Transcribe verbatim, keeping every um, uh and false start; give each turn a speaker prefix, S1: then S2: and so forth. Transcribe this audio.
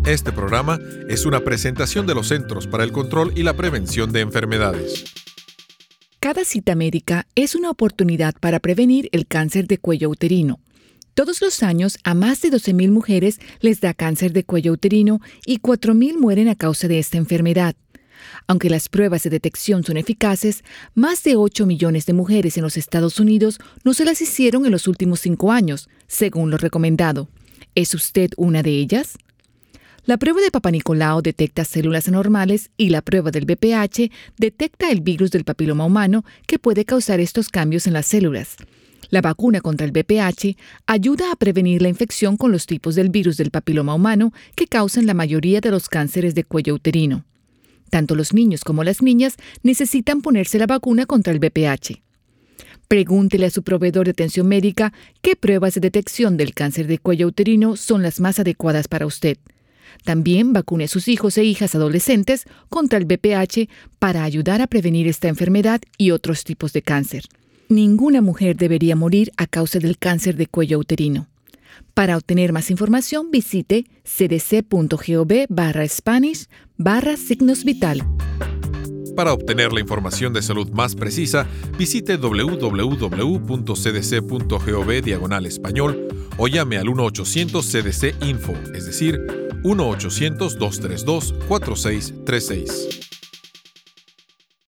S1: Este programa es una presentación de los Centros para el Control y la Prevención de Enfermedades.
S2: Cada cita médica es una oportunidad para prevenir el cáncer de cuello uterino. Todos los años, a más de doce mil mujeres les da cáncer de cuello uterino y cuatro mil mueren a causa de esta enfermedad. Aunque las pruebas de detección son eficaces, más de ocho millones de mujeres en los Estados Unidos no se las hicieron en los últimos cinco años, según lo recomendado. ¿Es usted una de ellas? La prueba de Papa Nicolau detecta células anormales y la prueba del V P H detecta el virus del papiloma humano que puede causar estos cambios en las células. La vacuna contra el V P H ayuda a prevenir la infección con los tipos del virus del papiloma humano que causan la mayoría de los cánceres de cuello uterino. Tanto los niños como las niñas necesitan ponerse la vacuna contra el V P H. Pregúntele a su proveedor de atención médica qué pruebas de detección del cáncer de cuello uterino son las más adecuadas para usted. También vacune a sus hijos e hijas adolescentes contra el V P H para ayudar a prevenir esta enfermedad y otros tipos de cáncer. Ninguna mujer debería morir a causa del cáncer de cuello uterino. Para obtener más información, visite cdc.gov barra Spanish barra signos vital.
S1: Para obtener la información de salud más precisa, visite w w w punto c d c punto gov diagonal español o llame al uno ochocientos C D C Info, es decir, uno ochocientos, dos tres dos, cuatro seis tres seis.